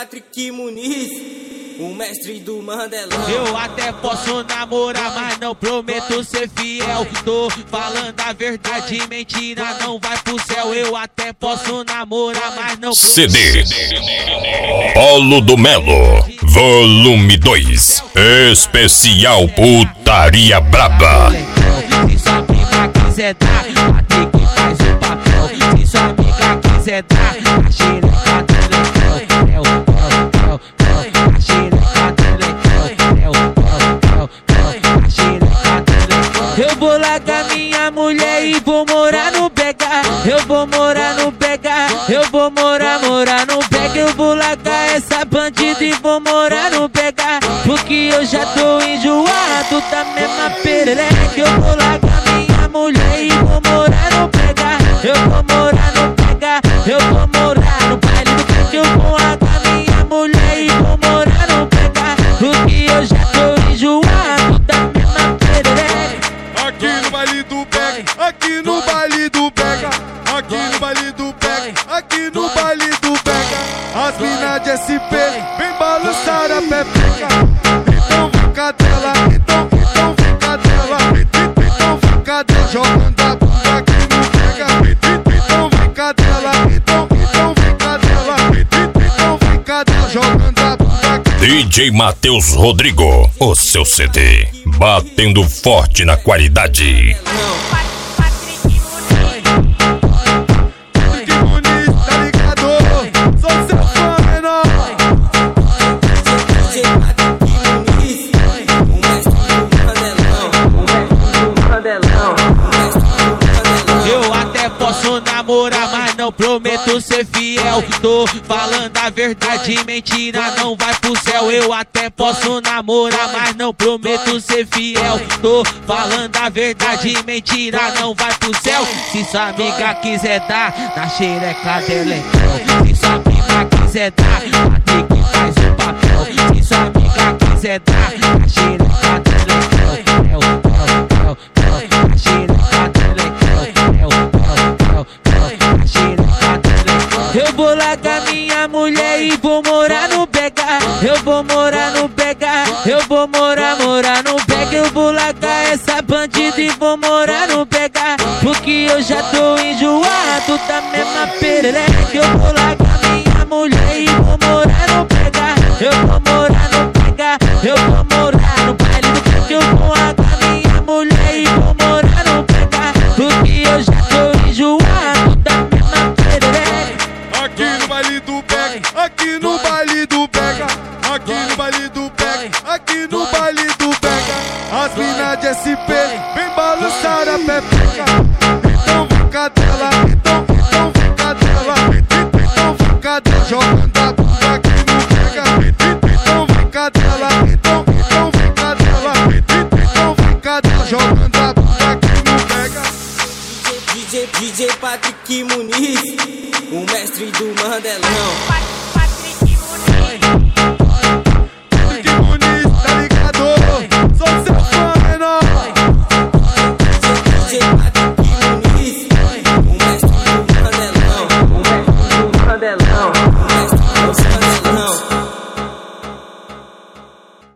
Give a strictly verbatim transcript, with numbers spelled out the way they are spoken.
Patrick Muniz, o mestre do Mandelão. Eu até posso namorar, mas não prometo ser fiel. Tô falando a verdade, mentira não vai pro céu. Eu até posso namorar, mas não prometo. C D Polo do Melo, volume dois, especial Putaria Braba. Se sua amiga quiser dar, Patrick faz o papel. Se sua amiga quiser dar, a xereca do legal. A xereca do legal. A xereca do legal. Eu vou largar minha mulher e vou morar no Pega. Eu vou morar no Pega. Eu vou morar, morar no Pega. Eu vou largar essa bandida e vou morar no Pega. Porque eu já tô enjoado da mesma perereca. Eu vou largar minha mulher e vou morar no Pega. Eu vou morar no Pega. Eu vou morar no baile do Pega. Eu vou largar minha mulher e vou morar no Pega. Porque eu já tô enjoado da mesma perereca. Aqui no baile do Pega, aqui no baile do Pega, aqui no baile do Pega, aqui no baile do Pega. As minas de S P vem balançar a pepeca. Então fica dela, então, então fica dela, então fica dela, jogando a bunda aqui no Pega. Então fica dela, então, então fica dela, então fica dela, jogando a bunda aqui. D J Matheus Rodrigo, o seu C D, batendo forte na qualidade. Eu até posso namorar, mas não prometo ser fiel. Tô falando a verdade, mentira não vai pro céu. Eu até posso namorar, mas não prometo ser fiel. Tô falando a verdade, mentira não vai pro céu. Se sua amiga quiser dar, na xereca dela então. Se sua amiga quiser dar, Patrick faz o papel. Se sua amiga quiser dar, na xereca dela então. A xereca dela então. Eu vou largar minha mulher e vou morar no Pega. Eu vou morar no Pega. Eu vou morar, morar no Pega. Eu vou largar essa bandida e vou morar no Pega. Porque eu já tô enjoado da mesma perereca. Eu vou largar minha mulher e vou morar no Pega. Eu vou morar no Pega. Eu vou morar no baile do Pega. Eu vou largar minha mulher e vou morar no Pega. Porque eu já tô enjoado da mesma perereca. Aqui no baile do Pega, aqui no baile do Pega, aqui no baile do Pega, aqui no baile do Pega. As minas de S P vem balançar a pepeca. Então fica dela, então, então fica dela, então fica dela, jogando a bunda aqui no Pega. Então fica dela, então, então fica dela, então fica dela, jogando a bunda aqui no Pega. D J, D J Patrick Muniz, o mestre do Mandelão. Patrick Muniz.